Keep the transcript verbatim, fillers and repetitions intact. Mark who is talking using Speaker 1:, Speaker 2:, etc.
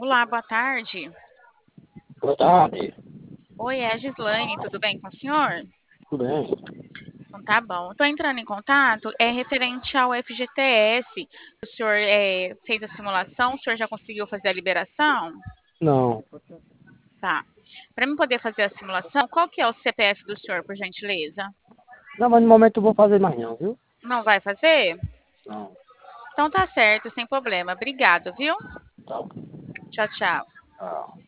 Speaker 1: Olá, boa tarde.
Speaker 2: Boa tarde.
Speaker 1: Oi, é a Gislaine, tudo bem com o senhor?
Speaker 2: Tudo bem?
Speaker 1: Então tá bom. Estou entrando em contato, é referente ao F G T S. O senhor é, fez a simulação, o senhor já conseguiu fazer a liberação?
Speaker 2: Não.
Speaker 1: Tá. Para mim poder fazer a simulação, qual que é o C P F do senhor, por gentileza?
Speaker 2: Não, mas no momento eu vou fazer mais não, viu?
Speaker 1: Não vai fazer?
Speaker 2: Não.
Speaker 1: Então tá certo, sem problema. Obrigado, viu?
Speaker 2: Tá.
Speaker 1: Tchau, tchau.
Speaker 2: Ah.